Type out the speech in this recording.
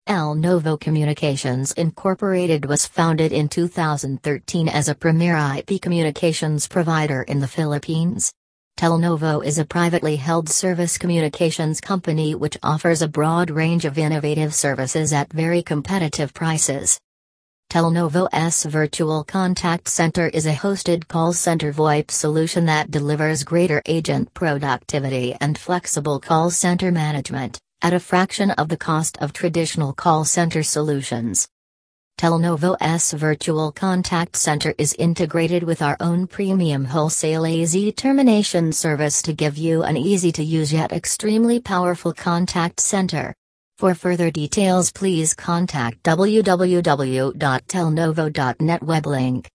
El Novo Communications Incorporated was founded in 2013 as a premier IP communications provider in the Philippines. Telnovo is a privately held service communications company which offers a broad range of innovative services at very competitive prices. Telnovo's Virtual Contact Center is a hosted call center VoIP solution that delivers greater agent productivity and flexible call center management, at a fraction of the cost of traditional call center solutions. Telnovo's Virtual Contact Center is integrated with our own premium wholesale AZ termination service to give you an easy-to-use yet extremely powerful contact center. For further details, please contact www.telnovo.net web link.